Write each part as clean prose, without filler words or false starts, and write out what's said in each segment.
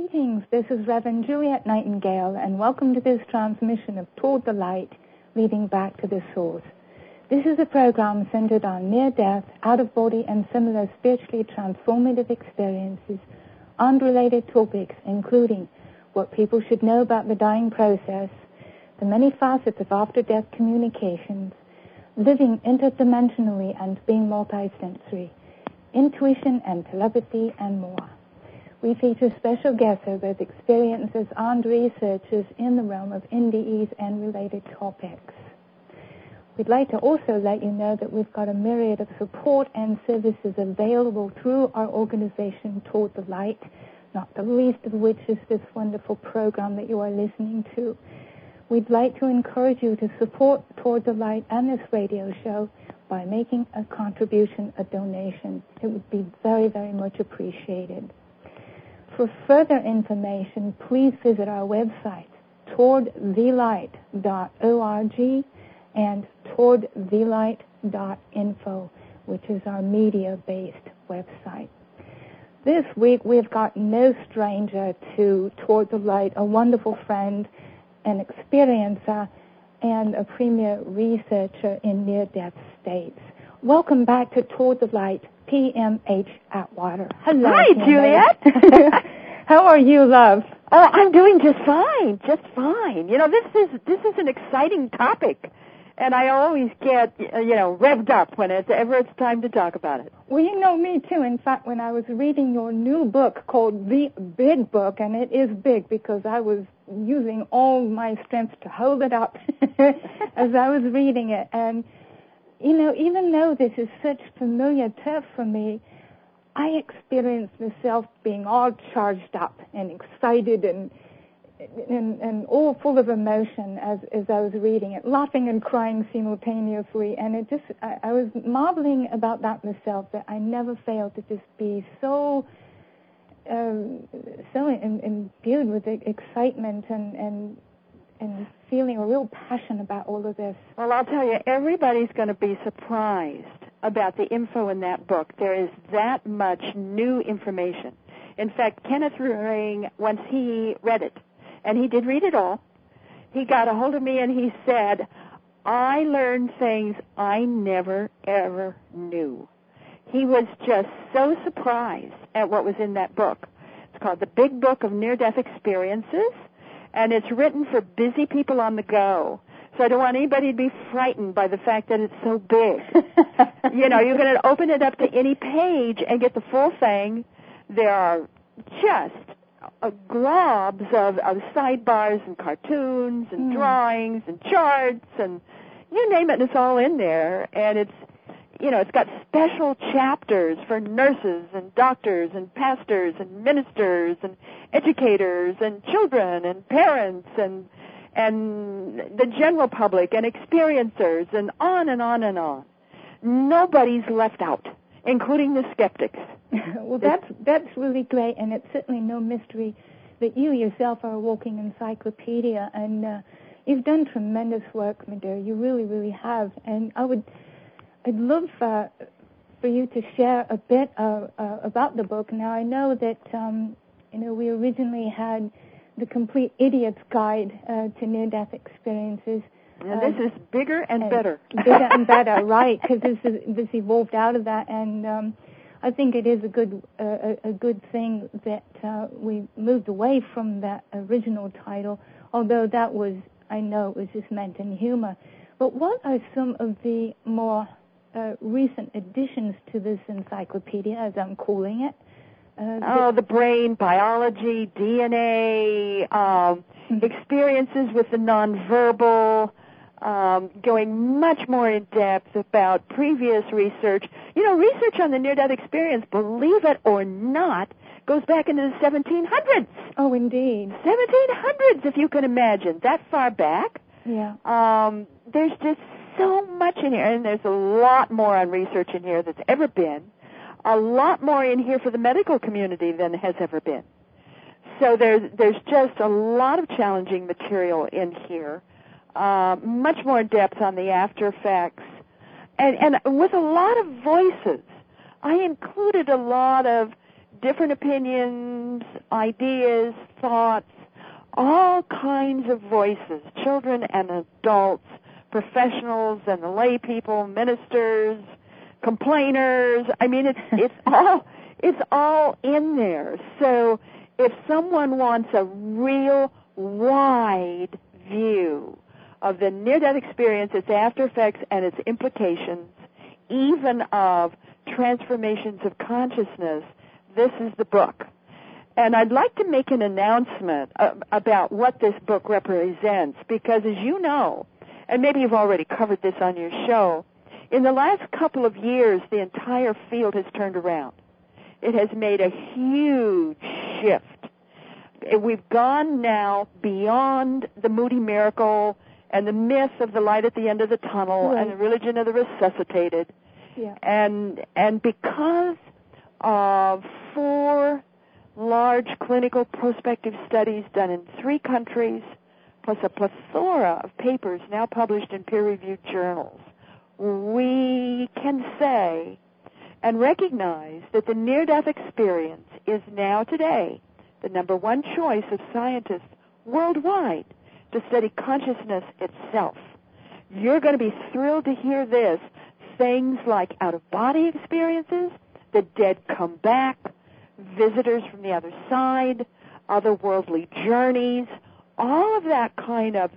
Greetings, this is Reverend Juliet Nightingale, and welcome to this transmission of Toward the Light, Leading Back to the Source. This is a program centered on near-death, out-of-body, and similar spiritually transformative experiences on related topics, including what people should know about the dying process, the many facets of after-death communications, living interdimensionally and being multisensory, intuition and telepathy, and more. We feature special guests who are both experiencers and researchers in the realm of NDEs and related topics. We'd like to also let you know that we've got a myriad of support and services available through our organization, Toward the Light, not the least of which is this wonderful program that you are listening to. We'd like to encourage you to support Toward the Light and this radio show by making a contribution, a donation. It would be very, very much appreciated. For further information, please visit our website, towardthelight.org and towardthelight.info, which is our media-based website. This week, we've got no stranger to Toward the Light, a wonderful friend, an experiencer, and a premier researcher in near-death states. Welcome back to Toward the Light, PMH Atwater. Hello. Hi, Juliet. How are you, love? I'm doing just fine, just fine. You know, this is an exciting topic, and I always get, revved up whenever it's time to talk about it. Well, you know me, too. In fact, when I was reading your new book called The Big Book, and it is big because I was using all my strength to hold it up as I was reading it. And, you know, even though this is such familiar turf for me, I experienced myself being all charged up and excited and all full of emotion as I was reading it, laughing and crying simultaneously. And it just, I was marveling about that myself, that I never failed to just be so imbued with excitement and feeling a real passion about all of this. Well, I'll tell you, everybody's going to be surprised about the info in that book. There is that much new information. In fact, Kenneth Ring, once he read it, and he did read it all, he got a hold of me and he said, I learned things I never, ever knew. He was just so surprised at what was in that book. It's called The Big Book of Near-Death Experiences, and it's written for busy people on the go. So I don't want anybody to be frightened by the fact that it's so big. You know, you're going to open it up to any page and get the full thing. There are just globs of sidebars and cartoons and drawings and charts and you name it, it's all in there. And it's, you know, it's got special chapters for nurses and doctors and pastors and ministers and educators and children and parents and the general public and experiencers and on and on and on. Nobody's left out, including the skeptics. Well, that's really great, and it's certainly no mystery that you yourself are a walking encyclopedia, and you've done tremendous work, my dear. You really, really have. And I'd love for you to share a bit about the book. Now, I know that we originally had the Complete Idiot's Guide to Near-Death Experiences. And this is bigger and better. Bigger and better, right? Because this evolved out of that, and I think it is a good thing that we moved away from that original title. Although that was, I know, it was just meant in humor. But what are some of the more recent additions to this encyclopedia, as I'm calling it? The brain, biology, DNA, experiences with the nonverbal, going much more in depth about previous research. You know, research on the near-death experience, believe it or not, goes back into the 1700s. Oh, indeed. 1700s, if you can imagine, that far back. Yeah. There's just so much in here, and there's a lot more on research in here that's ever been. A lot more in here for the medical community than has ever been. So there's just a lot of challenging material in here, much more depth on the after effects, and with a lot of voices. I included a lot of different opinions, ideas, thoughts, all kinds of voices, children and adults, professionals and the lay people, ministers, complainers. I mean, it's all in there. So if someone wants a real wide view of the near-death experience, its after effects, and its implications, even of transformations of consciousness, this is the book. And I'd like to make an announcement about what this book represents, because as you know, and maybe you've already covered this on your show, in the last couple of years, the entire field has turned around. It has made a huge shift. We've gone now beyond the Moody Miracle and the myth of the light at the end of the tunnel, right, and the religion of the resuscitated. Yeah. And because of 4 large clinical prospective studies done in 3 countries, plus a plethora of papers now published in peer-reviewed journals, we can say and recognize that the near-death experience is now today the number 1 choice of scientists worldwide to study consciousness itself. You're going to be thrilled to hear this. Things like out-of-body experiences, the dead come back, visitors from the other side, otherworldly journeys, all of that kind of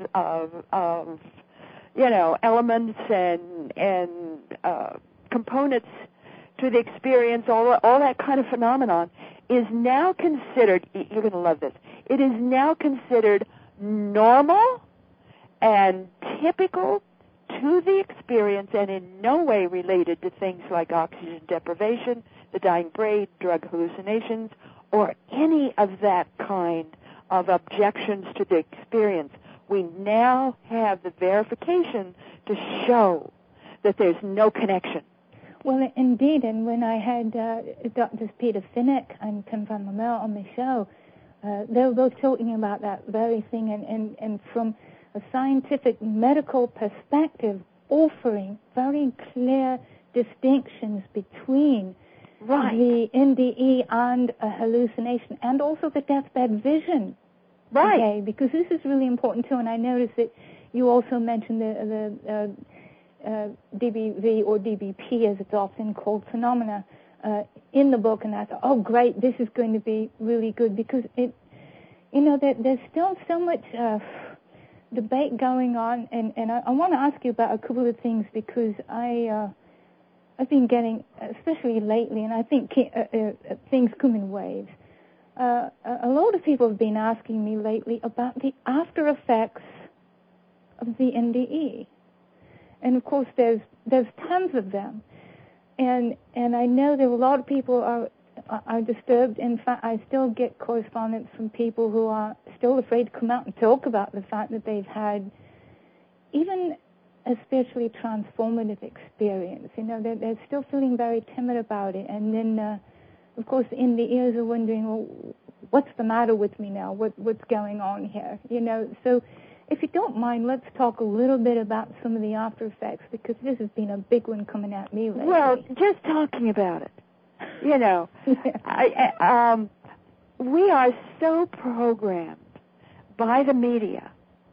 elements and components to the experience, all that kind of phenomenon is now considered, you're going to love this, it is now considered normal and typical to the experience and in no way related to things like oxygen deprivation, the dying brain, drug hallucinations, or any of that kind of objections to the experience. We now have the verification to show that there's no connection. Well, indeed, and when I had Drs. Peter Finnick and Tim van der Merwe on the show, they were both talking about that very thing, and from a scientific medical perspective, offering very clear distinctions between right, the NDE and a hallucination, and also the deathbed vision. Right. Okay, because this is really important too, and I noticed that you also mentioned the DBV or DBP, as it's often called, phenomena in the book, and I thought, oh, great, this is going to be really good, because there's still so much debate going on, and I want to ask you about a couple of things, because I've been getting, especially lately, and I think things come in waves. A lot of people have been asking me lately about the after effects of the NDE, and of course there's tons of them, and I know that a lot of people are disturbed. In fact, I still get correspondence from people who are still afraid to come out and talk about the fact that they've had even a spiritually transformative experience. They're still feeling very timid about it, and then of course, in the ears are wondering, well, what's the matter with me now? What's going on here? So if you don't mind, let's talk a little bit about some of the after effects, because this has been a big one coming at me lately. Well, just talking about it, Yeah. we are so programmed by the media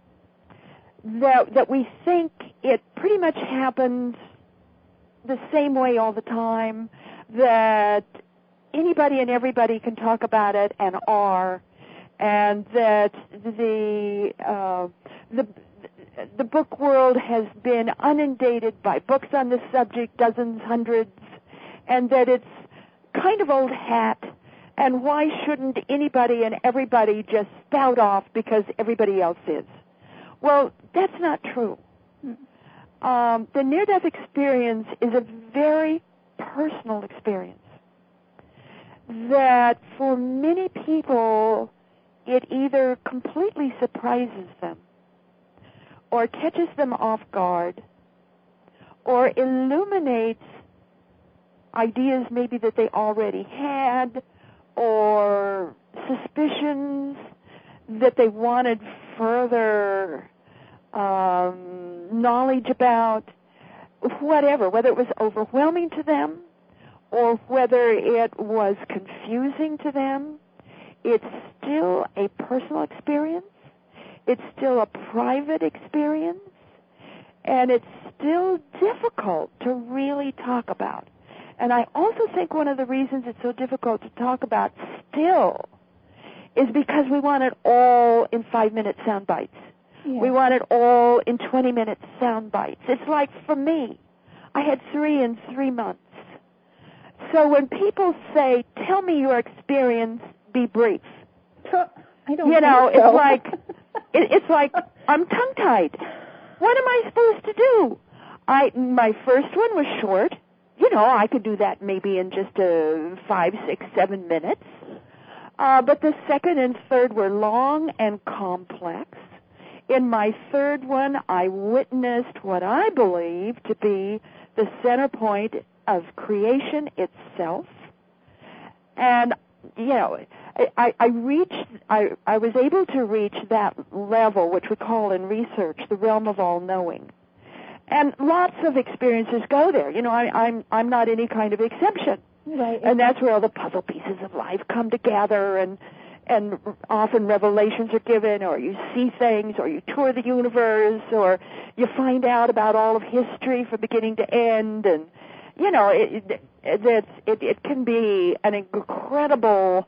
that we think it pretty much happens the same way all the time, that anybody and everybody can talk about it and are, and that the book world has been inundated by books on this subject, dozens, hundreds, and that it's kind of old hat, and why shouldn't anybody and everybody just spout off because everybody else is? Well, that's not true. The near-death experience is a very personal experience that for many people it either completely surprises them or catches them off guard or illuminates ideas maybe that they already had or suspicions that they wanted further knowledge about, whatever, whether it was overwhelming to them or whether it was confusing to them, it's still a personal experience. It's still a private experience. And it's still difficult to really talk about. And I also think one of the reasons it's so difficult to talk about still is because we want it all in 5-minute sound bites. Yeah. We want it all in 20-minute sound bites. It's like, for me, I had 3 in 3 months. So when people say, tell me your experience, be brief. I don't You know, think so. it's like I'm tongue-tied. What am I supposed to do? My first one was short. You know, I could do that maybe in just 5, 6, 7 minutes. But the second and third were long and complex. In my third one, I witnessed what I believe to be the center point of creation itself. And, you know, I was able to reach that level, which we call in research the realm of all knowing. And lots of experiences go there. You know, I'm not any kind of exception. Right. And that's where all the puzzle pieces of life come together, and often revelations are given, or you see things, or you tour the universe, or you find out about all of history from beginning to end, and you know, it can be an incredible,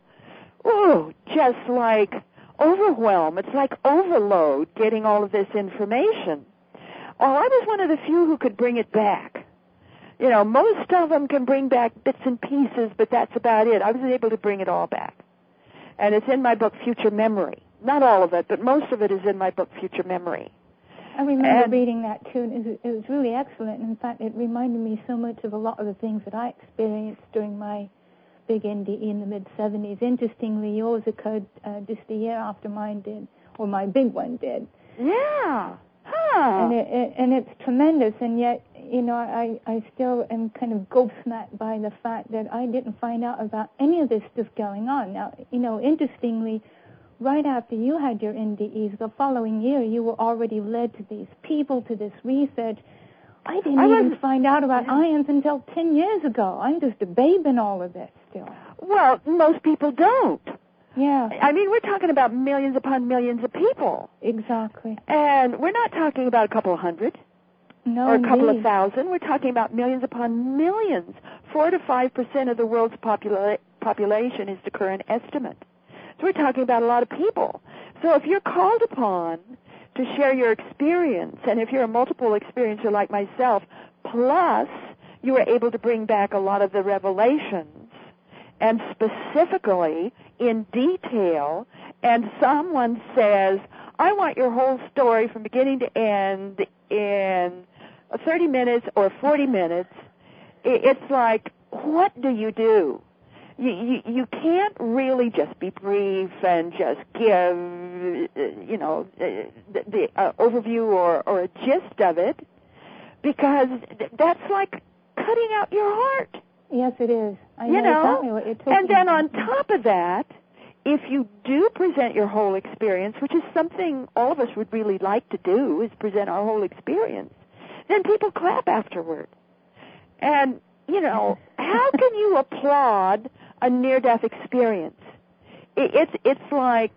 just like overwhelm. It's like overload getting all of this information. Well, I was one of the few who could bring it back. You know, most of them can bring back bits and pieces, but that's about it. I was able to bring it all back. And it's in my book, Future Memory. Not all of it, but most of it is in my book, Future Memory. I remember reading that, too, and it was really excellent. In fact, it reminded me so much of a lot of the things that I experienced during my big NDE in the mid-'70s. Interestingly, yours occurred just a year after mine did, or my big one did. Yeah. Huh. And it's tremendous, and yet, you know, I still am kind of gobsmacked by the fact that I didn't find out about any of this stuff going on. Now, you know, interestingly, right after you had your NDEs, the following year, you were already led to these people, to this research. I didn't even find out about ions until 10 years ago. I'm just a babe in all of this still. Well, most people don't. Yeah. I mean, we're talking about millions upon millions of people. Exactly. And we're not talking about a couple of hundred. No, or a couple indeed. of thousand. We're talking about millions upon millions. 4 to 5% of the world's population is the current estimate. So we're talking about a lot of people. So if you're called upon to share your experience, and if you're a multiple experiencer like myself, plus you were able to bring back a lot of the revelations, and specifically in detail, and someone says, I want your whole story from beginning to end in 30 minutes or 40 minutes, it's like, what do? You can't really just be brief and just give, you know, the overview or a gist of it, because that's like cutting out your heart. Yes, it is. I know exactly what you're talking And then about. on top of that, if you do present your whole experience, which is something all of us would really like to do, is present our whole experience, then people clap afterward. And, you know, how can you applaud a near-death experience? It's like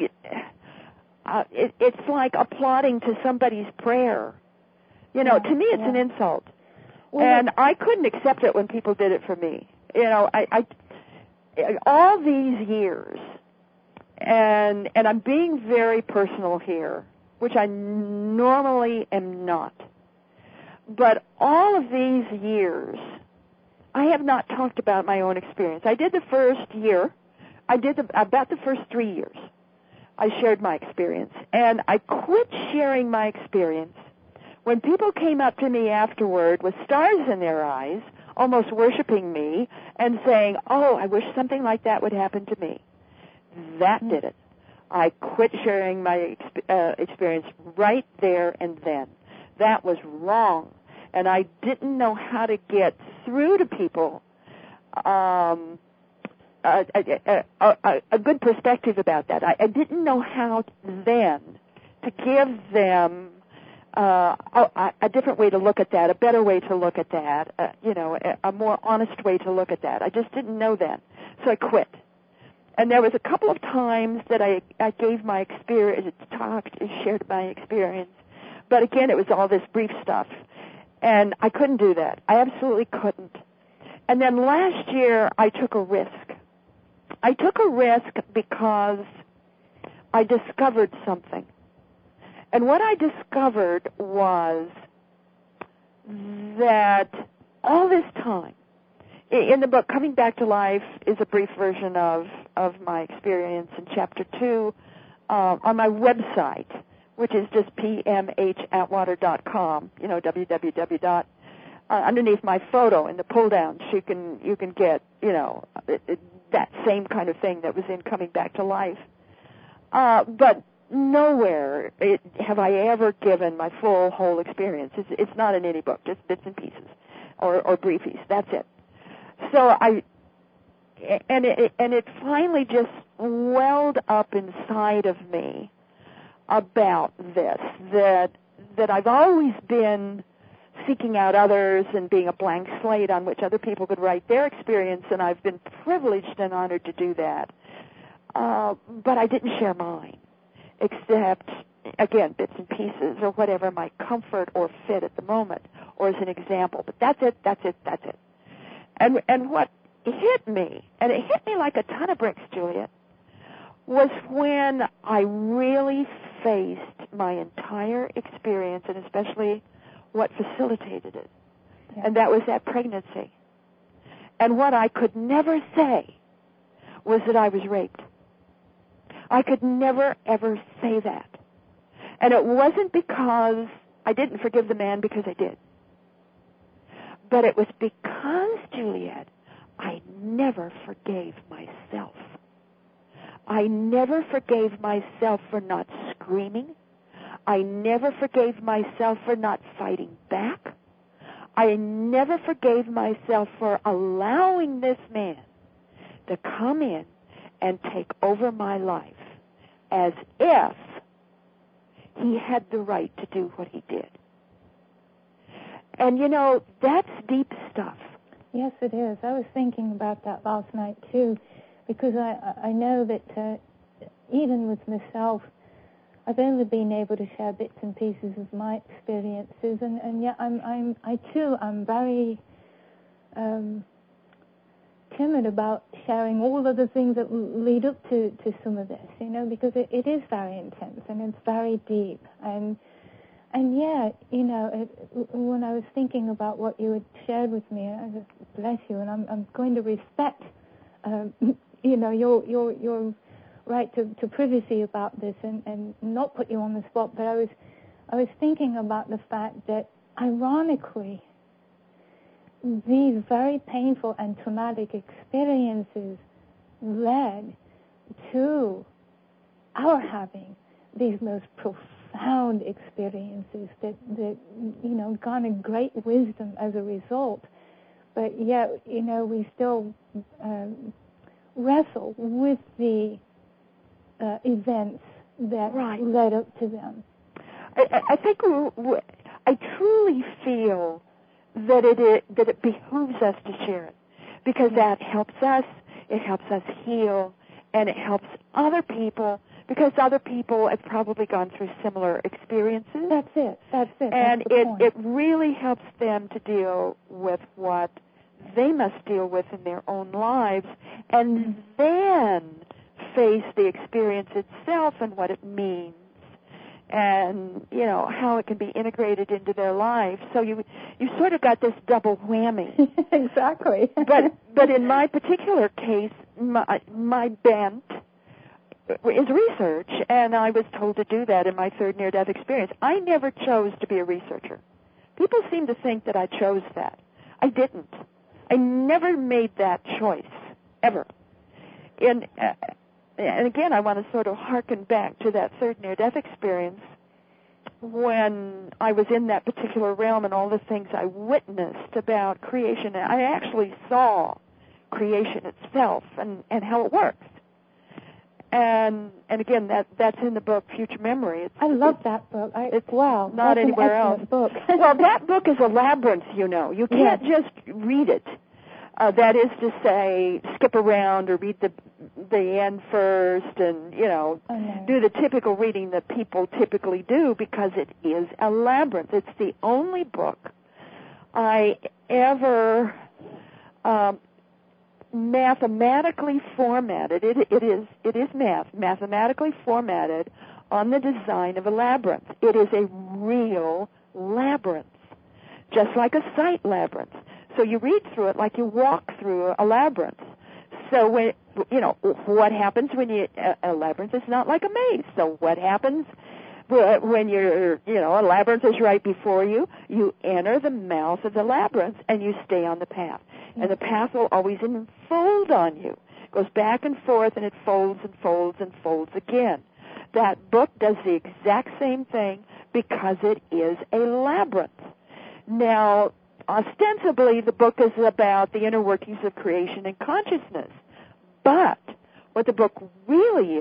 applauding to somebody's prayer. You know, to me it's an insult. Well, and I couldn't accept it when people did it for me. You know, I all these years, and I'm being very personal here, which I normally am not. But all of these years, I have not talked about my own experience. I did the first year. I did about the first 3 years. I shared my experience. And I quit sharing my experience when people came up to me afterward with stars in their eyes, almost worshiping me, and saying, oh, I wish something like that would happen to me. That did it. I quit sharing my experience right there and then. That was wrong. And I didn't know how to get through to people a good perspective about that. I didn't know how then to give them a different way to look at that, a better way to look at that, a more honest way to look at that. I just didn't know then, so I quit. And there was a couple of times that I gave my experience, shared my experience, but again, it was all this brief stuff, and I couldn't do that. I absolutely couldn't. And then last year, I took a risk. I took a risk because I discovered something. And what I discovered was that all this time, in the book, Coming Back to Life is a brief version of my experience in Chapter 2 on my website, which is just pmhatwater.com, www. Underneath my photo in the pull-downs, you can get, that same kind of thing that was in Coming Back to Life. But nowhere have I ever given my whole experience. It's not in any book, just bits and pieces or briefies. That's it. So it finally just welled up inside of me about this, that I've always been seeking out others and being a blank slate on which other people could write their experience, and I've been privileged and honored to do that. But I didn't share mine, except, again, bits and pieces or whatever my comfort or fit at the moment, or as an example. But that's it. And what hit me, and it hit me like a ton of bricks, Juliet, was when I really faced my entire experience, and especially what facilitated it. Yeah. And that was that pregnancy. And what I could never say was that I was raped. I could never, ever say that. And it wasn't because I didn't forgive the man, because I did. But it was because, Juliet, I never forgave myself. I never forgave myself for not screaming. I never forgave myself for not fighting back. I never forgave myself for allowing this man to come in and take over my life as if he had the right to do what he did. And, that's deep stuff. Yes, it is. I was thinking about that last night, too, because I know that even with myself, I've only been able to share bits and pieces of my experiences, and yet I'm very timid about sharing all of the things that lead up to some of this, because it is very intense and it's very deep, and yet, when I was thinking about what you had shared with me, I just bless you, and I'm going to respect, your right to privacy about this and not put you on the spot, but I was thinking about the fact that, ironically, these very painful and traumatic experiences led to our having these most profound experiences that garnered great wisdom as a result. But yet, we still wrestle with the events that led up to them. I think I truly feel that it behooves us to share it, because that helps us. It helps us heal, and it helps other people, because other people have probably gone through similar experiences. That's it. And it really helps them to deal with what they must deal with in their own lives, and then face the experience itself and what it means, and how it can be integrated into their life. So you sort of got this double whammy. Exactly. But in my particular case, my bent is research, and I was told to do that in my third near-death experience. I never chose to be a researcher. People seem to think that I chose that. I didn't. I never made that choice, ever. And again, I want to sort of hearken back to that third near-death experience when I was in that particular realm and all the things I witnessed about creation. I actually saw creation itself and how it works. And again, that's in the book Future Memory. I love that book. It's wow, not that's anywhere an else. Book. Well, that book is a labyrinth, you know. You can't just read it. That is to say, skip around or read the end first and, do the typical reading that people typically do, because it is a labyrinth. It's the only book I ever mathematically formatted. It is mathematically formatted on the design of a labyrinth. It is a real labyrinth, just like a sight labyrinth. So you read through it like you walk through a labyrinth. So when what happens when a labyrinth is not like a maze. So what happens when a labyrinth is right before you? You enter the mouth of the labyrinth and you stay on the path. And the path will always enfold on you. It goes back and forth, and it folds and folds and folds again. That book does the exact same thing because it is a labyrinth. Now, ostensibly, the book is about the inner workings of creation and consciousness. But what the book really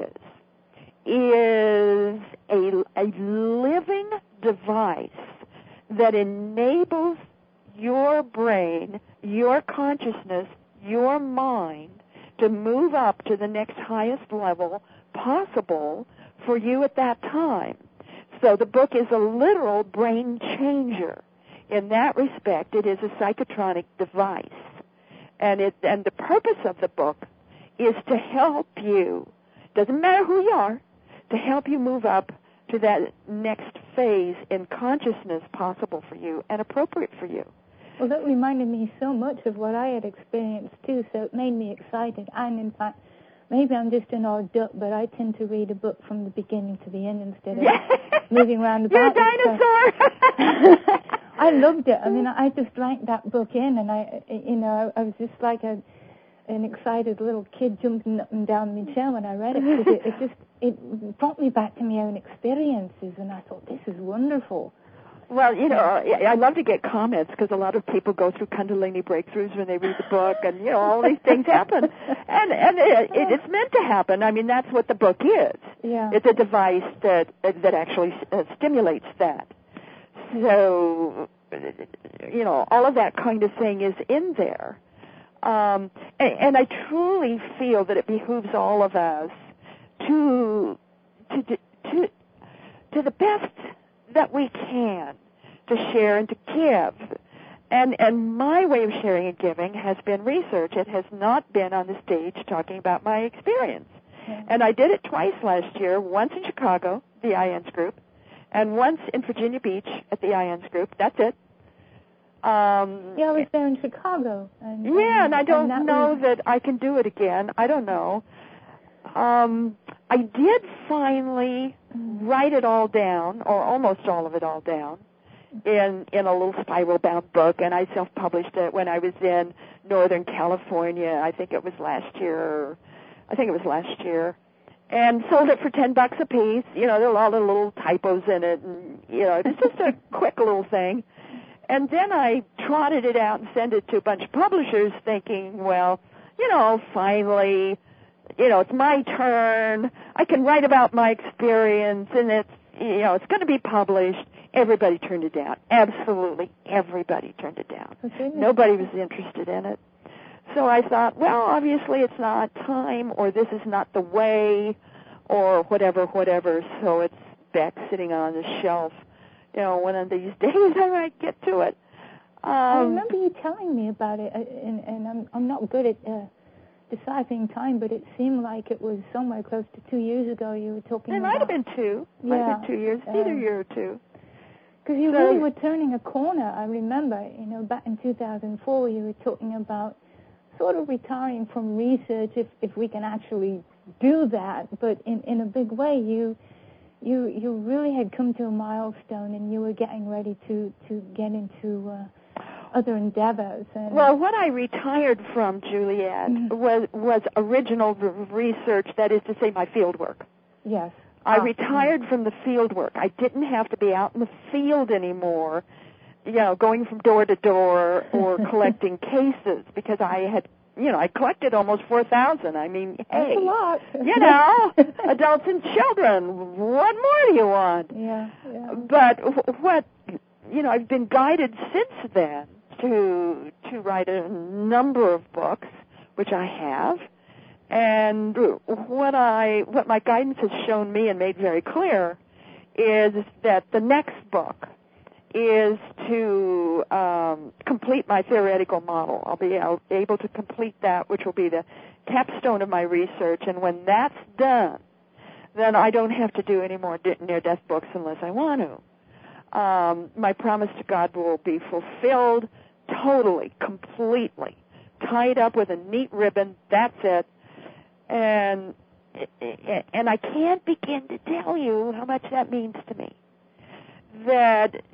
is a living device that enables your brain, your consciousness, your mind to move up to the next highest level possible for you at that time. So the book is a literal brain changer. In that respect, it is a psychotronic device. And the purpose of the book is to help you, doesn't matter who you are, to help you move up to that next phase in consciousness possible for you and appropriate for you. Well, that reminded me so much of what I had experienced, too, so it made me excited. And, in fact, maybe I'm just an old duck, but I tend to read a book from the beginning to the end instead of moving around the back. You're a dinosaur! I loved it. I mean, I just drank that book in, and I was just like an excited little kid jumping up and down in my chair when I read it, because it brought me back to my own experiences, and I thought, this is wonderful. Well, I love to get comments because a lot of people go through Kundalini breakthroughs when they read the book, and all these things happen, and it's meant to happen. I mean, that's what the book is. Yeah. It's a device that actually stimulates that. So, all of that kind of thing is in there, and I truly feel that it behooves all of us to the best that we can, to share and to give. And my way of sharing and giving has been research. It has not been on the stage talking about my experience. Yeah. And I did it twice last year, once in Chicago, the IANS group, and once in Virginia Beach at the IANS group. That's it. I was there in Chicago. And I don't know that I can do it again. I don't know. I did finally write it all down, or almost all of it all down, in a little spiral-bound book, and I self-published it when I was in Northern California. I think it was last year, and sold it for $10 a piece. There were all the little typos in it, and it's just a quick little thing. And then I trotted it out and sent it to a bunch of publishers, thinking, well, finally, it's my turn. I can write about my experience, and it's going to be published. Everybody turned it down. Absolutely everybody turned it down. Nobody was interested in it. So I thought, well, obviously it's not time, or this is not the way, or whatever. So it's back sitting on the shelf. One of these days I might get to it. I remember you telling me about it, and I'm not good at deciphering time, but it seemed like it was somewhere close to 2 years ago you were talking about. It might have been 2. Yeah. Might have been 2 years, either a year or 2. Because you really were turning a corner. I remember, back in 2004, you were talking about sort of retiring from research, if we can actually do that. But in a big way, you really had come to a milestone, and you were getting ready to get into other endeavors. Well, what I retired from, Juliet, was original research, that is to say my field work. Yes. I retired from the field work. I didn't have to be out in the field anymore, going from door to door or collecting cases, because I had I collected almost 4,000. I mean, hey, that's a lot. Adults and children. What more do you want? Yeah. But what, I've been guided since then to write a number of books, which I have, and what my guidance has shown me and made very clear is that the next book is to complete my theoretical model. I'll be able to complete that, which will be the capstone of my research, and when that's done, then I don't have to do any more near-death books unless I want to. My promise to God will be fulfilled totally, completely, tied up with a neat ribbon. That's it. And I can't begin to tell you how much that means to me. That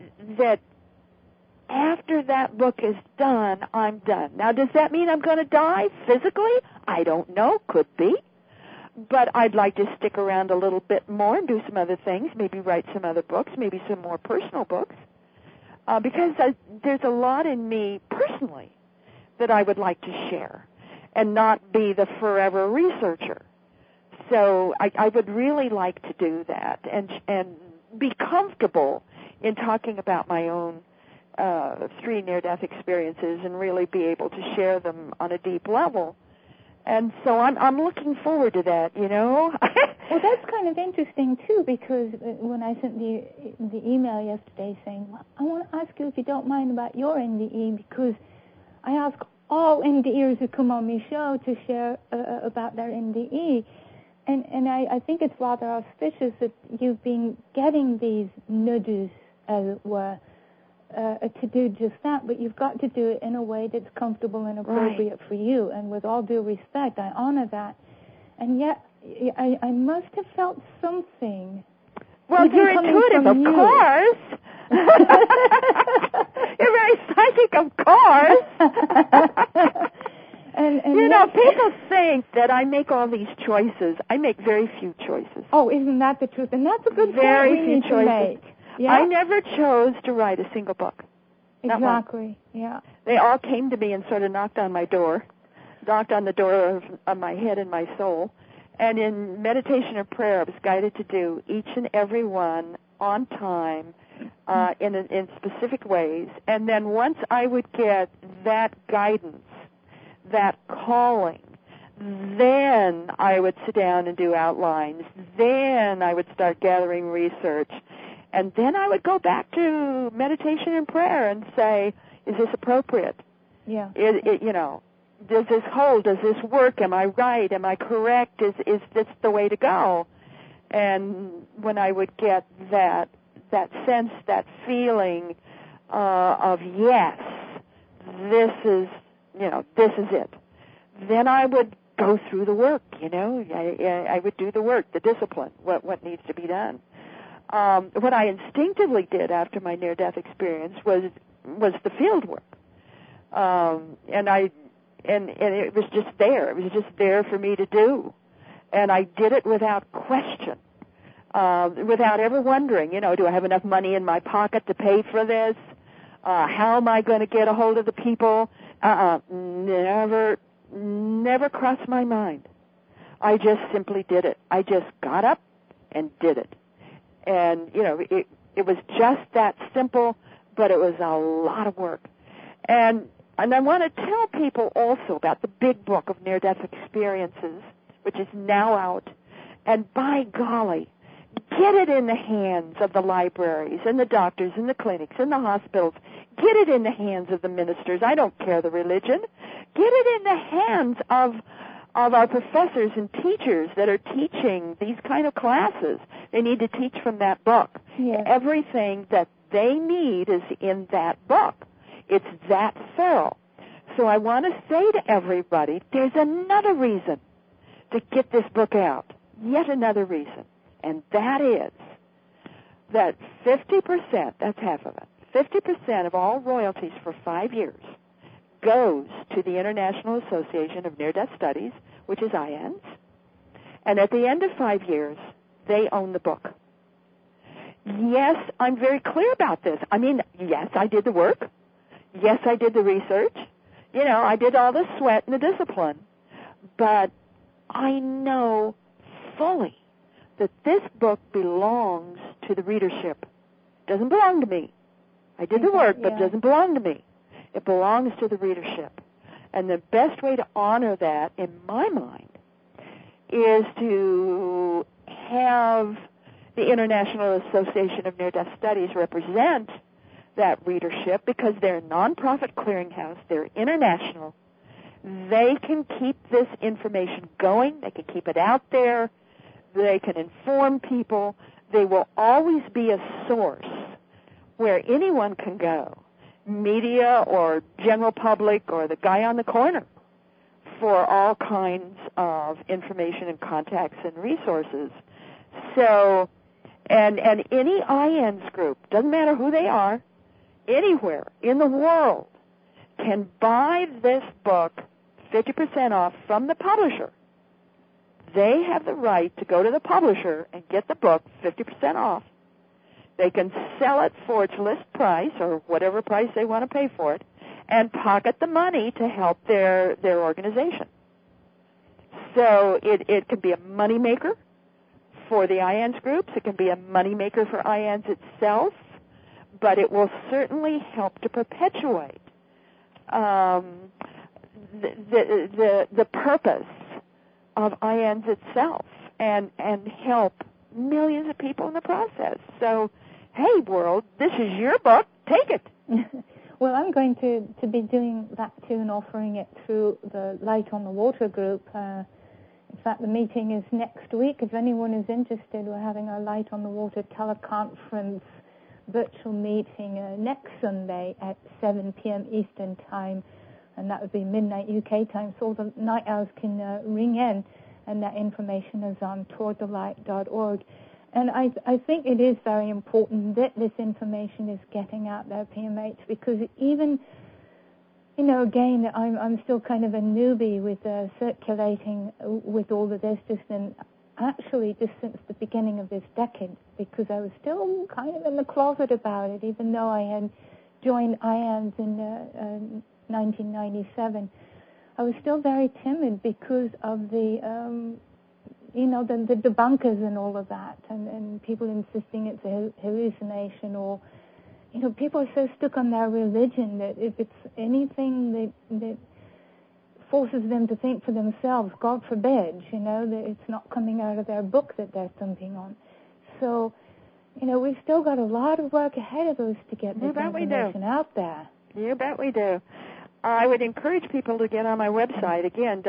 after that book is done, I'm done. Now, does that mean I'm going to die physically? I don't know. Could be. But I'd like to stick around a little bit more and do some other things, maybe write some other books, maybe some more personal books, because there's a lot in me personally that I would like to share and not be the forever researcher. So I would really like to do that and be comfortable in talking about my own 3 near-death experiences and really be able to share them on a deep level. And so I'm looking forward to that, Well, that's kind of interesting, too, because when I sent the email yesterday saying, well, I want to ask you if you don't mind about your NDE, because I ask all NDEers who come on my show to share about their NDE. And I think it's rather auspicious that you've been getting these nudges, as it were, to do just that, but you've got to do it in a way that's comfortable and appropriate for you. And with all due respect, I honor that. And yet, I must have felt something. Well, you're intuitive, of course. You're very psychic, of course. And people think that I make all these choices. I make very few choices. Oh, isn't that the truth? And that's a good very point we need choices. to make. Yeah? I never chose to write a single book. Exactly, yeah. They all came to me and sort of knocked on my door, knocked on the door of my head and my soul. And in meditation and prayer, I was guided to do each and every one on time, in specific ways. And then once I would get that guidance, that calling, then I would sit down and do outlines. Then I would start gathering research. And then I would go back to meditation and prayer and say, is this appropriate? Yeah. Does this hold? Does this work? Am I right? Am I correct? Is this the way to go? And when I would get that sense, that feeling of yes, this is it, then I would go through the work, I would do the work, the discipline, what needs to be done. What I instinctively did after my near-death experience was the field work. And it was just there. It was just there for me to do. And I did it without question, without ever wondering, do I have enough money in my pocket to pay for this? How am I going to get a hold of the people? Never crossed my mind. I just simply did it. I just got up and did it. And, it was just that simple, but it was a lot of work. And I want to tell people also about the big book of near-death experiences, which is now out. And by golly, get it in the hands of the libraries and the doctors and the clinics and the hospitals. Get it in the hands of the ministers. I don't care the religion. Get it in the hands of our professors and teachers that are teaching these kind of classes. They need to teach from that book. Yes. Everything that they need is in that book. It's that thorough. So I want to say to everybody, there's another reason to get this book out. Yet another reason. And that is that 50%, that's half of it, 50% of all royalties for 5 years goes to the International Association of Near-Death Studies, which is IANDS. And at the end of 5 years, they own the book. Yes, I'm very clear about this. I mean, yes, I did the work. Yes, I did the research. I did all the sweat and the discipline, but I know fully that this book belongs to the readership. It doesn't belong to me. I did the work, but it doesn't belong to me. It belongs to the readership. And the best way to honor that, in my mind, is to have the International Association of Near-Death Studies represent that readership, because they're a nonprofit clearinghouse. They're international. They can keep this information going. They can keep it out there. They can inform people. They will always be a source where anyone can go, media or general public or the guy on the corner, for all kinds of information and contacts and resources. So, and any IANDS group, doesn't matter who they are, anywhere in the world, can buy this book 50% off from the publisher. They have the right to go to the publisher and get the book 50% off. They can sell it for its list price, or whatever price they want to pay for it, and pocket the money to help their organization. So it can be a moneymaker for the IANDS groups. It can be a moneymaker for IANDS itself, but it will certainly help to perpetuate the purpose of IANDS itself, and help millions of people in the process. So, hey, world, this is your book. Take it. Well, I'm going to be doing that too, and offering it through the Light on the Water group. In fact, the meeting is next week. If anyone is interested, we're having a Light on the Water teleconference virtual meeting next Sunday at 7 p.m. Eastern Time, and that would be midnight UK time, so all the night owls can ring in, and that information is on towardthelight.org. And I think it is very important that this information is getting out there, PMH, because even, again, I'm still kind of a newbie with circulating with all of this, actually just since the beginning of this decade, because I was still kind of in the closet about it, even though I had joined IANDS in 1997. I was still very timid because of the debunkers and all of that, and people insisting it's a hallucination, or, people are so stuck on their religion that if it's anything that forces them to think for themselves, God forbid, that it's not coming out of their book that they're thumping on. So, we've still got a lot of work ahead of us to get this information out there. You bet we do. I would encourage people to get on my website, again,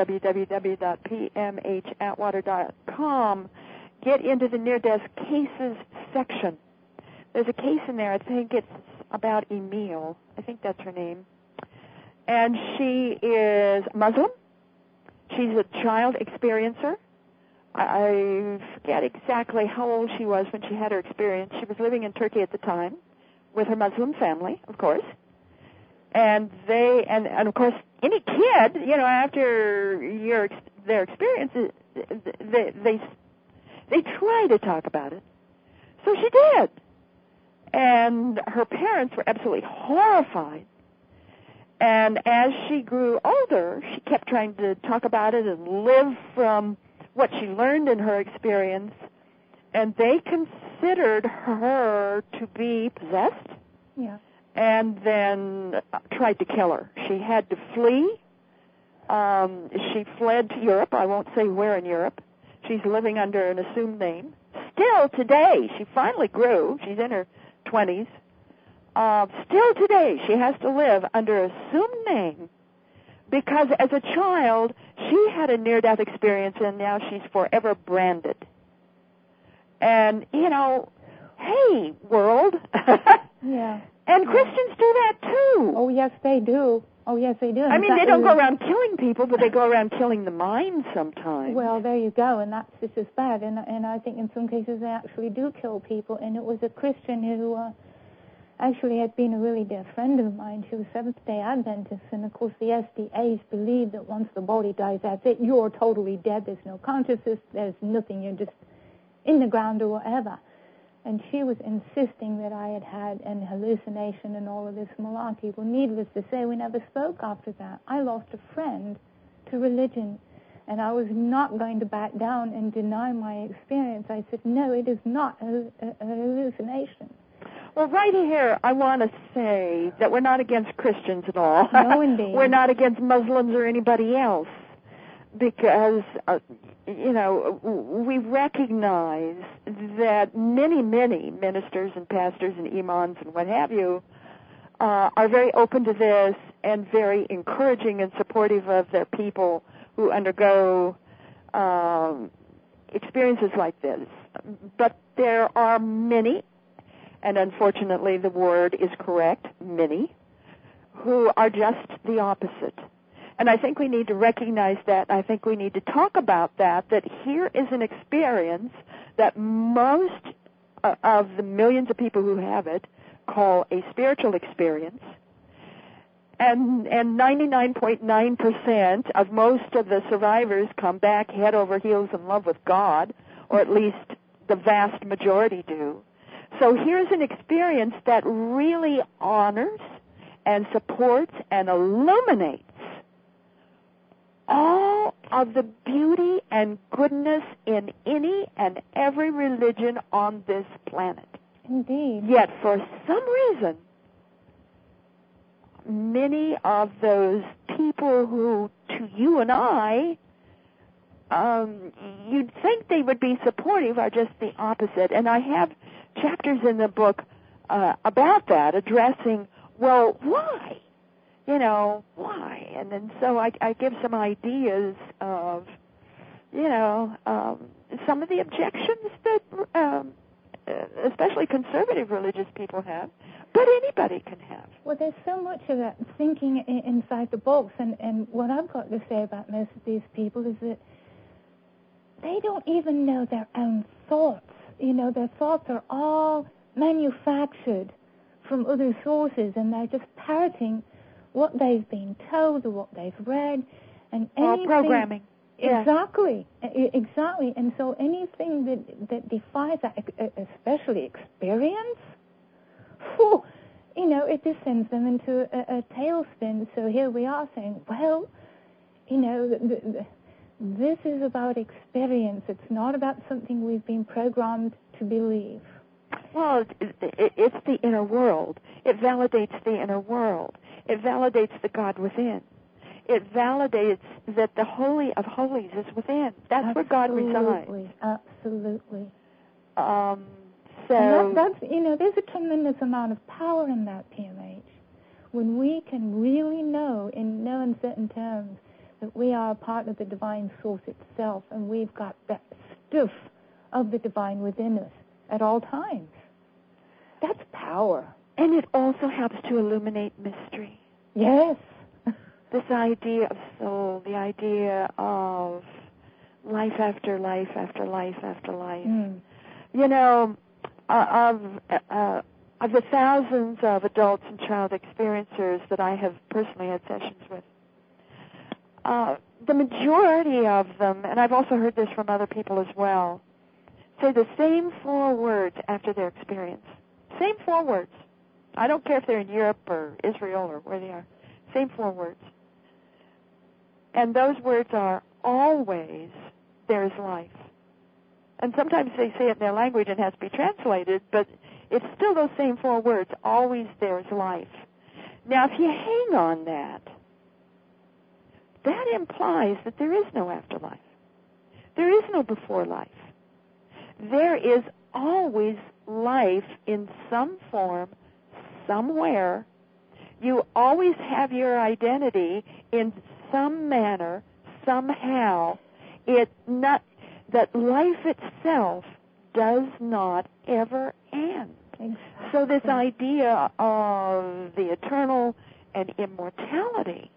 www.pmhatwater.com, get into the near-death cases section. There's a case in there, I think it's about Emil. I think that's her name. And she is Muslim. She's a child experiencer. I forget exactly how old she was when she had her experience. She was living in Turkey at the time with her Muslim family, of course. And of course, any kid, after their experience, they try to talk about it. So she did. And her parents were absolutely horrified. And as she grew older, she kept trying to talk about it and live from what she learned in her experience. And they considered her to be possessed. Yeah. And then tried to kill her. She had to flee. She fled to Europe. I won't say where in Europe. She's living under an assumed name. Still today, she finally grew. She's in her 20s. Still today, she has to live under an assumed name because as a child, she had a near-death experience, and now she's forever branded. And, hey, world. Yeah. And Christians do that too. Oh, yes, they do. I mean, they don't go around killing people, but they go around killing the mind sometimes. Well, there you go, and that's just as bad. And I think in some cases they actually do kill people. And it was a Christian who actually had been a really dear friend of mine. She was Seventh-day Adventist, and of course the SDAs believe that once the body dies, that's it. You're totally dead. There's no consciousness. There's nothing. You're just in the ground or whatever. And she was insisting that I had had an hallucination and all of this malarkey. Well, needless to say, we never spoke after that. I lost a friend to religion, and I was not going to back down and deny my experience. I said, no, it is not a hallucination. Well, right here, I want to say that we're not against Christians at all. No, indeed. We're not against Muslims or anybody else, because, we recognize that many, many ministers and pastors and imams and what have you are very open to this and very encouraging and supportive of their people who undergo experiences like this. But there are many, and unfortunately the word is correct, many, who are just the opposite. And I think we need to recognize that. I think we need to talk about that here is an experience that most of the millions of people who have it call a spiritual experience. And 99.9% of most of the survivors come back head over heels in love with God, or at least the vast majority do. So here's an experience that really honors and supports and illuminates all of the beauty and goodness in any and every religion on this planet. Indeed. Yet, for some reason, many of those people who, to you and I, you'd think they would be supportive are just the opposite. And I have chapters in the book about that, addressing, well, why? Why? And then so I give some ideas of, some of the objections that especially conservative religious people have, but anybody can have. Well, there's so much of that thinking inside the box, and what I've got to say about most of these people is that they don't even know their own thoughts. Their thoughts are all manufactured from other sources, and they're just parroting what they've been told or what they've read, and anything. Programming. Yeah. Exactly. And so anything that defies that, especially experience, it just sends them into a tailspin. So here we are saying, well, this is about experience. It's not about something we've been programmed to believe. Well, it's the inner world. It validates the inner world. It validates the God within. It validates that the Holy of Holies is within. That's where God resides. Absolutely. So and there's a tremendous amount of power in that, PMH. When we can really know in no uncertain terms that we are a part of the divine source itself, and we've got that stuff of the divine within us at all times. That's power. And it also helps to illuminate mystery. Yes. This idea of soul, the idea of life after life after life after life. Of the thousands of adults and child experiencers that I have personally had sessions with, the majority of them, and I've also heard this from other people as well, say the same 4 words after their experience. Same 4 words. I don't care if they're in Europe or Israel or where they are. Same 4 words. And those words are always, there is life. And sometimes they say it in their language and it has to be translated, but it's still those same 4 words, always there is life. Now, if you hang on that implies that there is no afterlife. There is no before life. There is always life in some form, somewhere. You always have your identity in some manner, somehow. That life itself does not ever end. Exactly. So this idea of the eternal and immortality,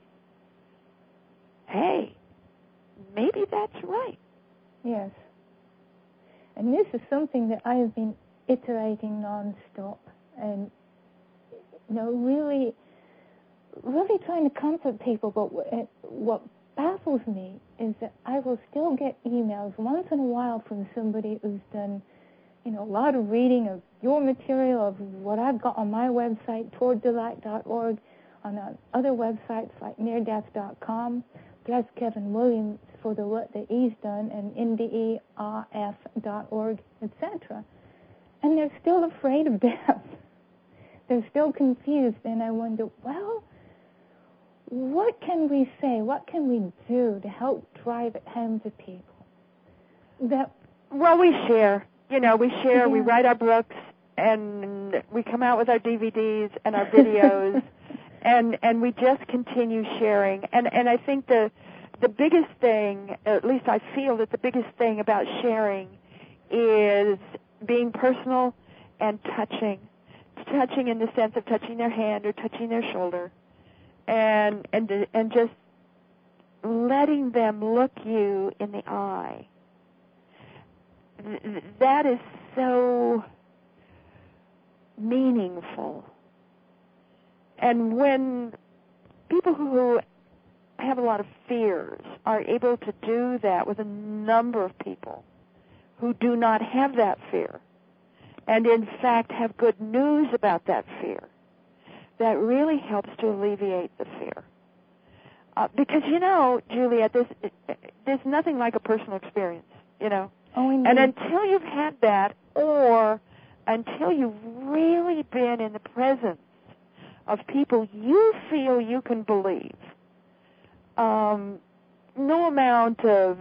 hey, maybe that's right. Yes. And this is something that I have been iterating non-stop, and really trying to comfort people. But what baffles me is that I will still get emails once in a while from somebody who's done a lot of reading of your material, of what I've got on my website, towardthelight.org, on other websites like neardeath.com. Bless Kevin Williams for the work that he's done, and nderf.org, etc. And they're still afraid of death. They're still confused, and I wonder, well, what can we say? What can we do to help drive it home to people? Well, we share. We share. Yeah. We write our books, and we come out with our DVDs and our videos, and we just continue sharing. And I think the biggest thing, at least I feel that the biggest thing about sharing is being personal and touching in the sense of touching their hand or touching their shoulder, and just letting them look you in the eye. That is so meaningful. And when people who have a lot of fears are able to do that with a number of people who do not have that fear, and in fact have good news about that fear, that really helps to alleviate the fear. Because, Juliet, there's nothing like a personal experience, Oh, indeed. And until you've had that, or until you've really been in the presence of people you feel you can believe, no amount of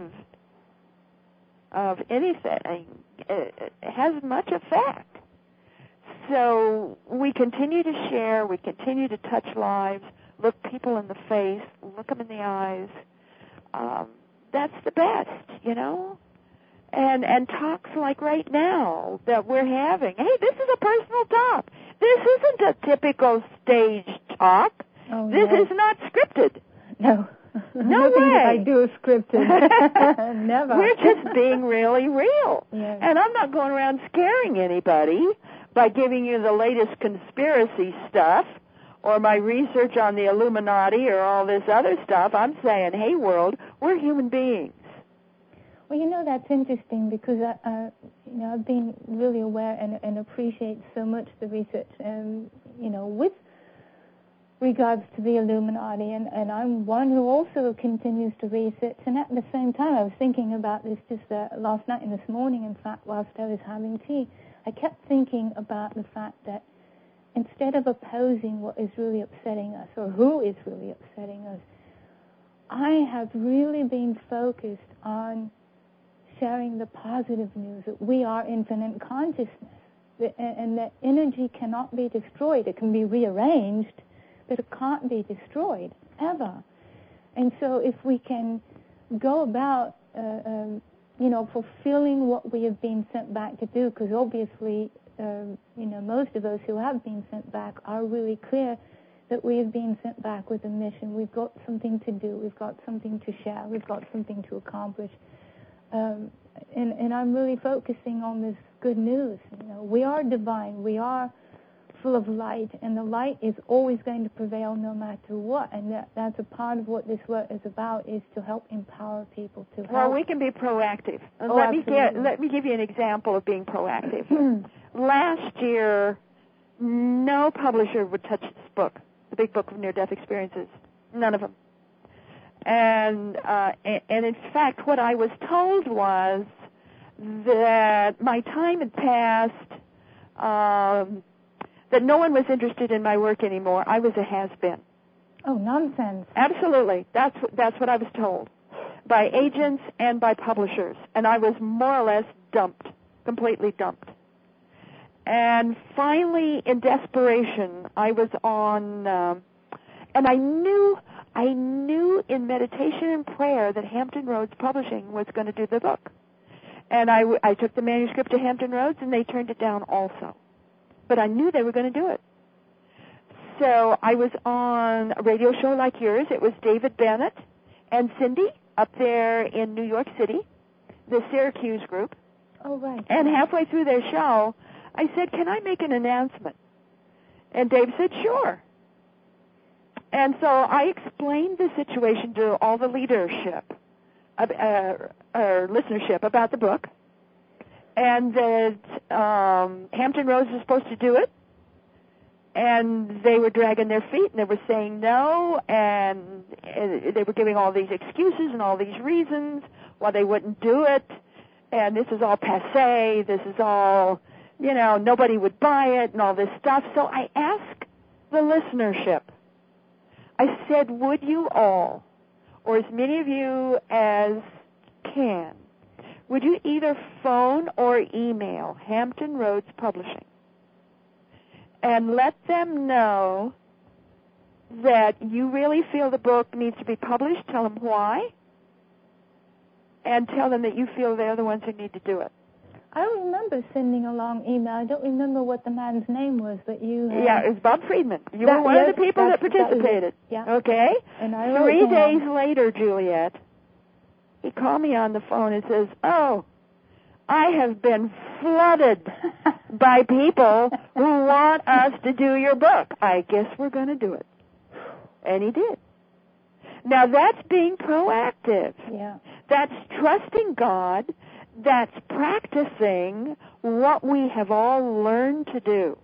anything has much effect. So we continue to share, we continue to touch lives, look people in the face, look them in the eyes. That's the best, And talks like right now that we're having. Hey, this is a personal talk. This isn't a typical stage talk. Oh, this is not scripted. No. No way. I do scripted. Never. We're just being really real. Yes. And I'm not going around scaring anybody by giving you the latest conspiracy stuff or my research on the Illuminati or all this other stuff. I'm saying, hey, world, we're human beings. Well, that's interesting because I've been really aware and appreciate so much the research, with regards to the Illuminati, and I'm one who also continues to research. And at the same time, I was thinking about this just last night and this morning, in fact, whilst I was having tea. I kept thinking about the fact that instead of opposing what is really upsetting us or who is really upsetting us, I have really been focused on sharing the positive news that we are infinite consciousness, and that energy cannot be destroyed. It can be rearranged, but it can't be destroyed, ever. And so if we can go about, fulfilling what we have been sent back to do, because obviously, most of us who have been sent back are really clear that we have been sent back with a mission. We've got something to do. We've got something to share. We've got something to accomplish. And I'm really focusing on this good news. We are divine. We are full of light, and the light is always going to prevail no matter what. And that's a part of what this work is about, is to help empower people to help. Well, we can be proactive. Let me give you an example of being proactive. Last year, no publisher would touch this book, the Big Book of Near-Death Experiences. None of them. And in fact, what I was told was that my time had passed, that no one was interested in my work anymore. I was a has-been. Oh, nonsense. Absolutely. That's what I was told by agents and by publishers. And I was more or less dumped, completely dumped. And finally, in desperation, I was on, and I knew in meditation and prayer that Hampton Roads Publishing was going to do the book. And I took the manuscript to Hampton Roads, and they turned it down also. But I knew they were going to do it. So I was on a radio show like yours. It was David Bennett and Cindy up there in New York City, the Syracuse group. Oh, right. And halfway through their show, I said, can I make an announcement? And Dave said, sure. And so I explained the situation to all the leadership, or listenership about the book, and that Hampton Roads was supposed to do it, and they were dragging their feet, and they were saying no, and they were giving all these excuses and all these reasons why they wouldn't do it, and this is all passé, this is all, nobody would buy it, and all this stuff. So I asked the listenership, I said, would you all, or as many of you as can, would you either phone or email Hampton Roads Publishing and let them know that you really feel the book needs to be published, tell them why, and tell them that you feel they're the ones who need to do it? I remember sending a long email. I don't remember what the man's name was that you had. Yeah, it was Bob Friedman. You were one of the people that participated. Yeah. Okay? And I wrote 3 down. days later, Juliet, he called me on the phone and says, oh, I have been flooded by people who want us to do your book. I guess we're going to do it. And he did. Now, that's being proactive. Yeah. That's trusting God. That's practicing what we have all learned to do.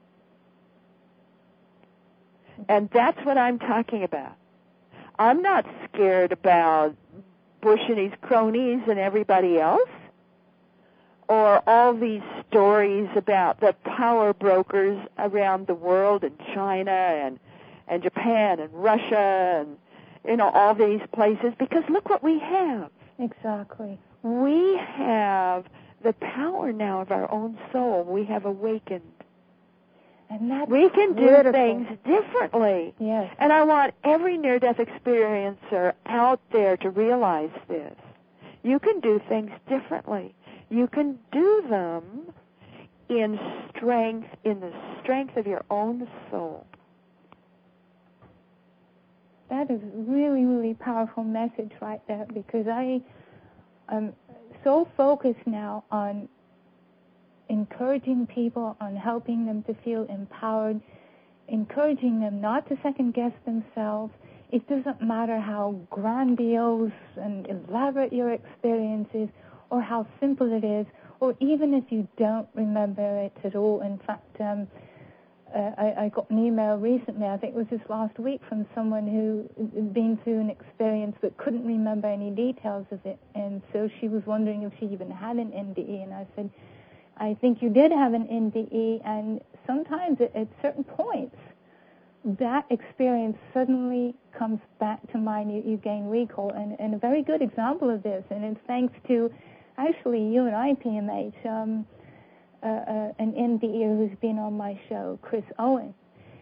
And that's what I'm talking about. I'm not scared about Bush and his cronies and everybody else, or all these stories about the power brokers around the world in China and Japan and Russia and all these places, because look what we have. Exactly. We have the power now of our own soul. We have awakened. And that's we can critical. do things differently. Yes. And I want every near-death experiencer out there to realize this. You can do things differently. You can do them in the strength of your own soul. That is really, really powerful message right there, because I'm so focused now on encouraging people, on helping them to feel empowered, encouraging them not to second-guess themselves. It doesn't matter how grandiose and elaborate your experience is, or how simple it is, or even if you don't remember it at all. In fact, I got an email recently, I think it was just last week, from someone who had been through an experience but couldn't remember any details of it, and so she was wondering if she even had an NDE, and I said, I think you did have an NDE, and sometimes at certain points, that experience suddenly comes back to mind. You gain recall, and a very good example of this, and it's thanks to, actually, you and I, PMH, an NDE who's been on my show, Chris Owen.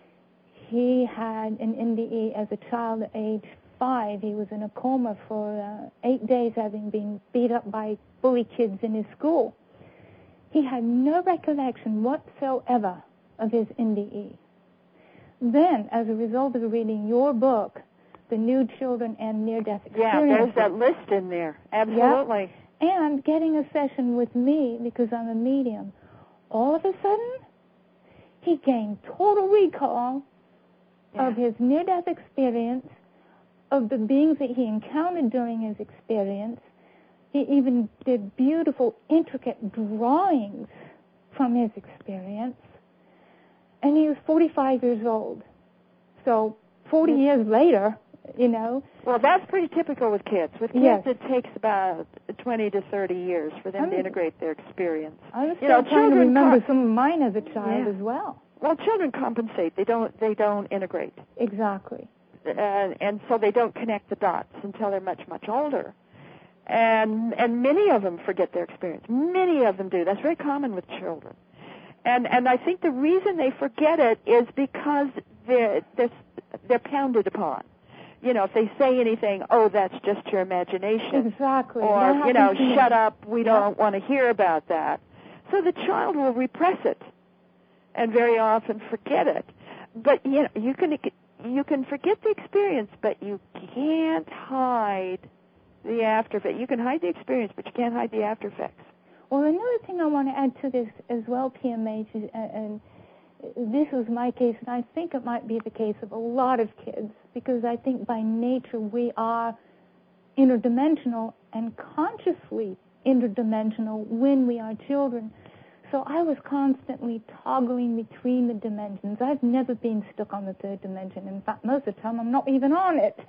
He had an NDE as a child at age 5. He was in a coma for 8 days, having been beat up by bully kids in his school. He had no recollection whatsoever of his NDE. Then, as a result of reading your book, The New Children and Near-Death Experiences. Yeah, there's that list in there. Absolutely. Yeah. And getting a session with me, because I'm a medium, all of a sudden, he gained total recall of his near-death experience, of the beings that he encountered during his experience. He even did beautiful, intricate drawings from his experience. And he was 45 years old. So 40 years later, Well, that's pretty typical with kids. With kids, yes. It takes about 20 to 30 years for them to integrate their experience. I was still trying to remember some of mine as a child as well. Well, children compensate. They don't integrate. Exactly. And so they don't connect the dots until they're much, much older. And many of them forget their experience. Many of them do. That's very common with children. And I think the reason they forget it is because they're pounded upon. If they say anything, oh, that's just your imagination. Exactly. Or, shut up, we don't want to hear about that. So the child will repress it and very often forget it. But, you can forget the experience, but you can't hide the after effects. You can hide the experience, but you can't hide the after effects. Well, another thing I want to add to this as well, PMH, is, and this was my case, and I think it might be the case of a lot of kids, because I think by nature we are interdimensional and consciously interdimensional when we are children. So I was constantly toggling between the dimensions. I've never been stuck on the third dimension. In fact, most of the time I'm not even on it.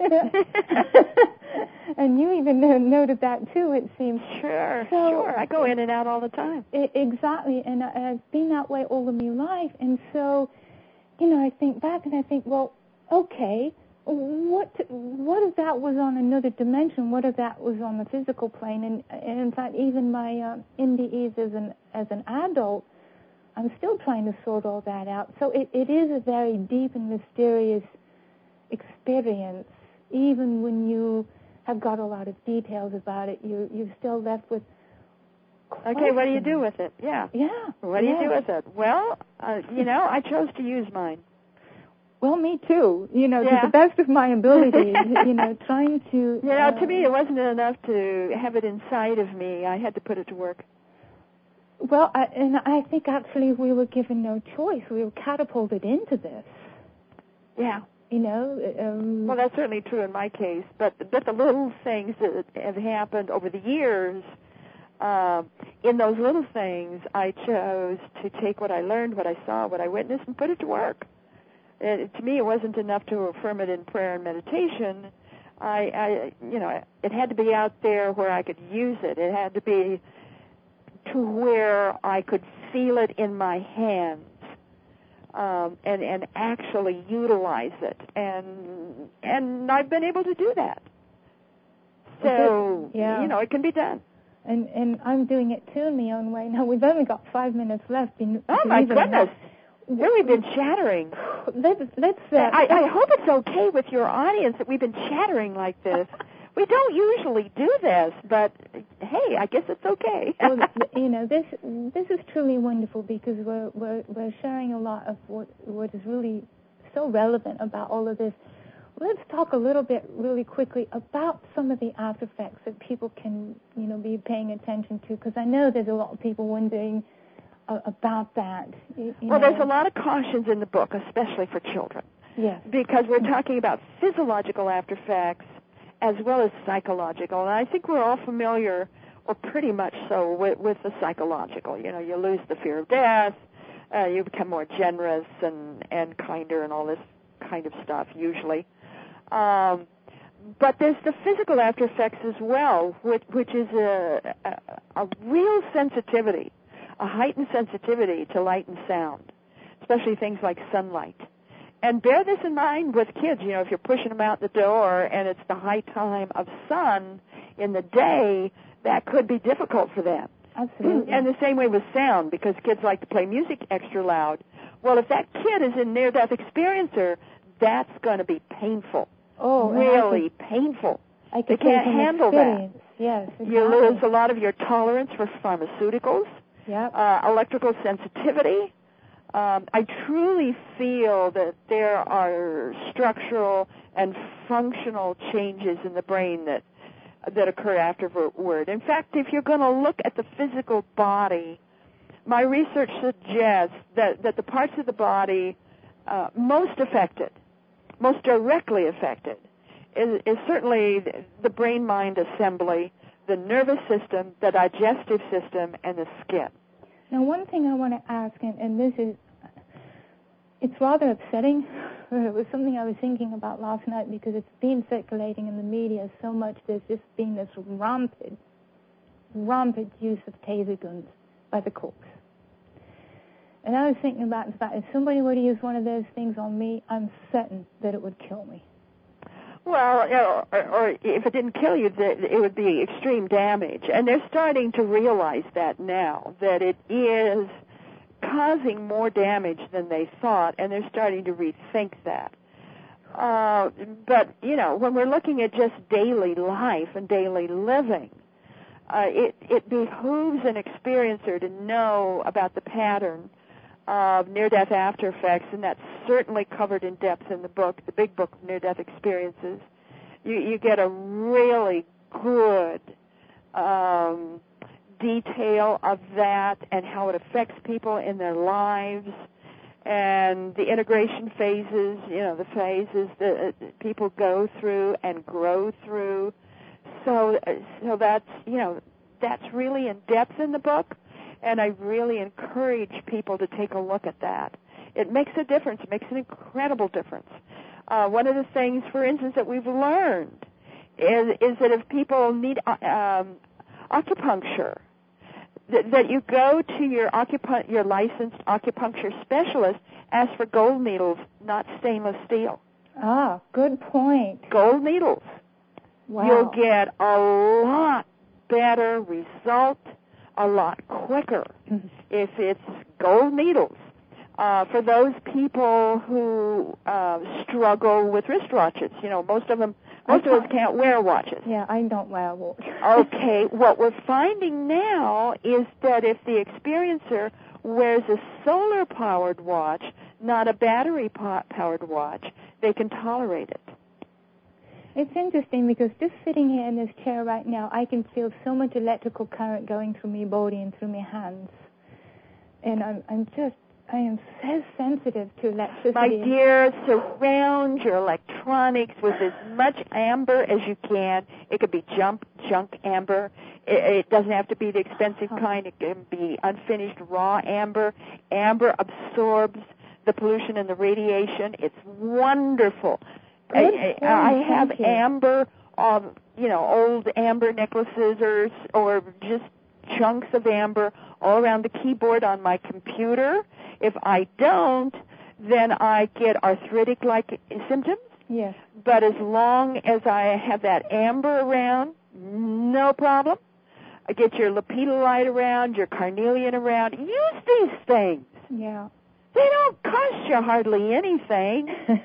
And you even noted that too, it seems. Sure. I go in and out all the time. Exactly, and I've been that way all of my life. And so, I think back and I think, well, okay, what if that was on another dimension? What if that was on the physical plane? And in fact, even my NDEs as an adult, I'm still trying to sort all that out. So it is a very deep and mysterious experience. Even when you have got a lot of details about it, you're still left with questions. Okay, what do you do with it? Yeah. What do you do with it? Well, I chose to use mine. Well, me too. To the best of my ability, trying to... to me, it wasn't enough to have it inside of me. I had to put it to work. Well, I think actually we were given no choice. We were catapulted into this. Yeah. Well, that's certainly true in my case. But the little things that have happened over the years, in those little things, I chose to take what I learned, what I saw, what I witnessed, and put it to work. To me, it wasn't enough to affirm it in prayer and meditation. It had to be out there where I could use it. It had to be to where I could feel it in my hands, and actually utilize it. And I've been able to do that. So, it can be done. And I'm doing it too in my own way. Now, we've only got 5 minutes left. Oh, my goodness. We've been chattering. Let's I hope it's okay with your audience that we've been chattering like this. We don't usually do this, but hey, I guess it's okay. Well, this is truly wonderful because we're sharing a lot of what is really so relevant about all of this. Let's talk a little bit really quickly about some of the after effects that people can be paying attention to, because I know there's a lot of people wondering about that. Well, there's a lot of cautions in the book, especially for children. Yes. Because we're talking about physiological after effects as well as psychological. And I think we're all familiar, or pretty much so, with the psychological. You lose the fear of death, you become more generous and kinder and all this kind of stuff, usually. But there's the physical after effects as well, which is a real sensitivity, a heightened sensitivity to light and sound, especially things like sunlight. And bear this in mind with kids. If you're pushing them out the door and it's the high time of sun in the day, that could be difficult for them. Absolutely. And the same way with sound, because kids like to play music extra loud. Well, if that kid is a near-death experiencer, that's going to be painful. Oh, really painful. They can't handle that. Yes, exactly. You lose a lot of your tolerance for pharmaceuticals. Yep. Electrical sensitivity. I truly feel that there are structural and functional changes in the brain that occur afterward. In fact, if you're going to look at the physical body, my research suggests that the parts of the body most affected, most directly affected, is certainly the brain-mind assembly, the nervous system, the digestive system, and the skin. Now, one thing I want to ask, and this is, it's rather upsetting. It was something I was thinking about last night because it's been circulating in the media so much. There's just been this rampant use of taser guns by the cops. And I was thinking about the fact if somebody were to use one of those things on me, I'm certain that it would kill me. Well, or if it didn't kill you, it would be extreme damage. And they're starting to realize that now, that it is causing more damage than they thought, and they're starting to rethink that. But, when we're looking at just daily life and daily living, it behooves an experiencer to know about the pattern of near-death after effects, and that's certainly covered in depth in the book, the big book of near-death experiences. You get a really good detail of that and how it affects people in their lives, and the integration phases, the phases that people go through and grow through. So that's, that's really in depth in the book. And I really encourage people to take a look at that. It makes a difference. It makes an incredible difference. One of the things, for instance, that we've learned is that if people need acupuncture, that you go to your licensed acupuncture specialist, ask for gold needles, not stainless steel. Ah, good point. Gold needles. Wow. You'll get a lot better result, a lot quicker if it's gold needles. For those people who struggle with wristwatches, most of us can't wear watches. Yeah, I don't wear a watch. Okay, what we're finding now is that if the experiencer wears a solar-powered watch, not a battery-powered watch, they can tolerate it. It's interesting because just sitting here in this chair right now, I can feel so much electrical current going through my body and through my hands. And I am so sensitive to electricity. My dear, surround your electronics with as much amber as you can. It could be junk amber. It doesn't have to be the expensive kind. It can be unfinished raw amber. Amber absorbs the pollution and the radiation. It's wonderful. I have amber, old amber necklaces or just chunks of amber all around the keyboard on my computer. If I don't, then I get arthritic-like symptoms. Yes. But as long as I have that amber around, no problem. I get your lepidolite around, your carnelian around. Use these things. Yeah. They don't cost you hardly anything.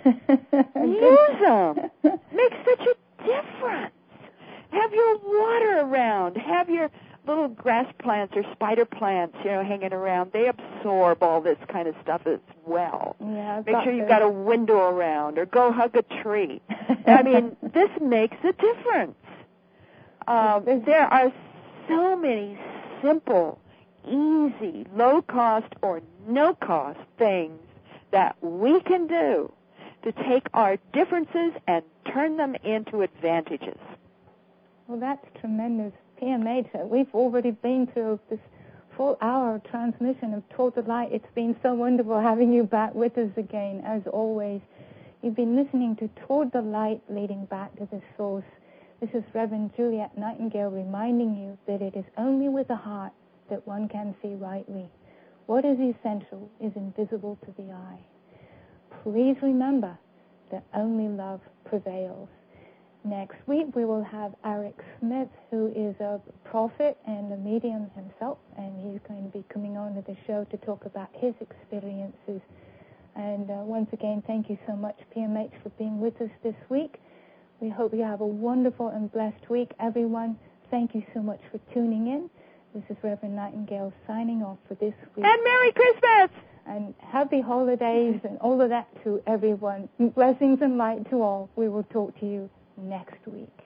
Use them. Makes such a difference. Have your water around. Have your little grass plants or spider plants, hanging around. They absorb all this kind of stuff as well. Yeah, Make sure you've got a window around, or go hug a tree. I mean, this makes a difference. There are so many simple, easy, low-cost or no-cost things that we can do to take our differences and turn them into advantages. Well, that's tremendous. PMH, we've already been through this full hour transmission of Toward the Light. It's been so wonderful having you back with us again, as always. You've been listening to Toward the Light, leading back to the source. This is Reverend Juliet Nightingale reminding you that it is only with the heart that one can see rightly. What is essential is invisible to the eye. Please remember that only love prevails. Next week we will have Eric Smith, who is a prophet and a medium himself, and he's going to be coming on to the show to talk about his experiences. And once again, thank you so much, PMH, for being with us this week. We hope you have a wonderful and blessed week, everyone. Thank you so much for tuning in. This is Reverend Nightingale signing off for this week. And Merry Christmas! And happy holidays and all of that to everyone. Blessings and light to all. We will talk to you next week.